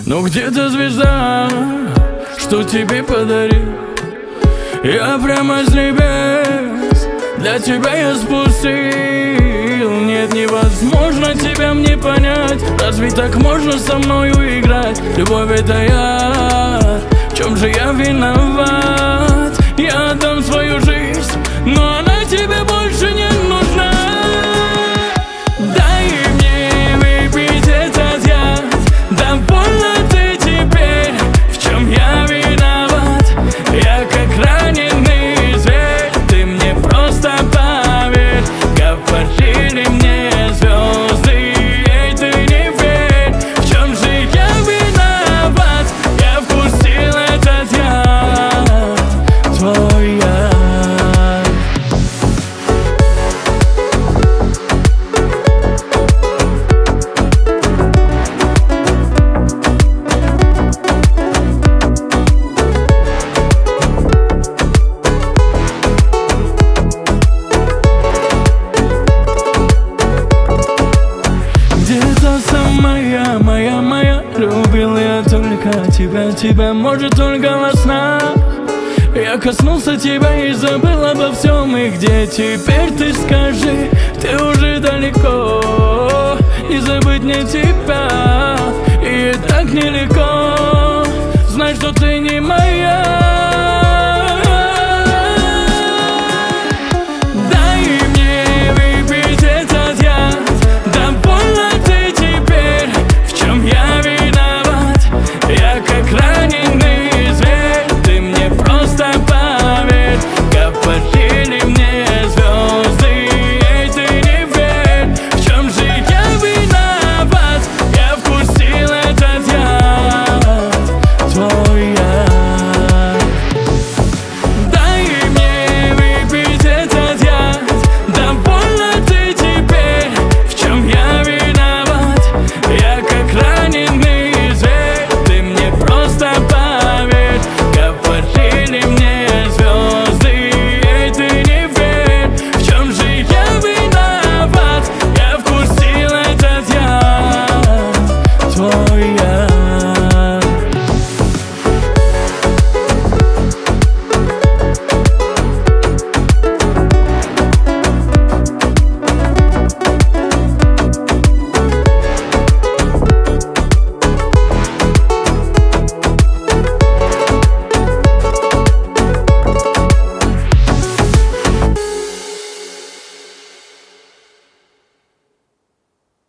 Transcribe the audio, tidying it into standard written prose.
но где-то звезда, что тебе подарил. Я прямо с небес для тебя я спустил. Нет, невозможно тебя мне понять. Разве так можно со мною играть? Любовь это я, в чем же я виноват? Я отдам свою жизнь, но она тебе больше не нужна. Дай мне выпить этот яд. Довольна ты теперь, в чем я виноват? Я как раненый зверь, ты мне просто поверь. Говорили мне звезды, эй, ты не верь. В чем же я виноват? Я вкусил этот яд, твой яд. Где-то самая моя, любил я только тебя, может только во снах. Я коснулся тебя и забыл обо всем. И где теперь, ты скажи, ты уже далеко. Не забыть мне тебя, и так нелегко.